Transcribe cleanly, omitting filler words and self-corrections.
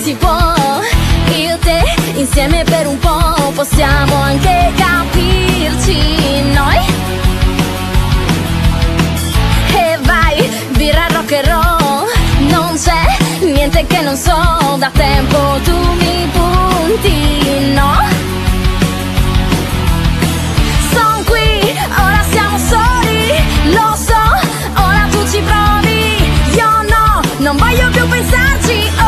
si può, io e te insieme per un po', possiamo anche capirci noi. E vai, birra rock and roll, non c'è niente che non so, da tempo tu mi punti, no? Son qui, ora siamo soli, lo so, ora tu ci provi, io no, non voglio più pensarci.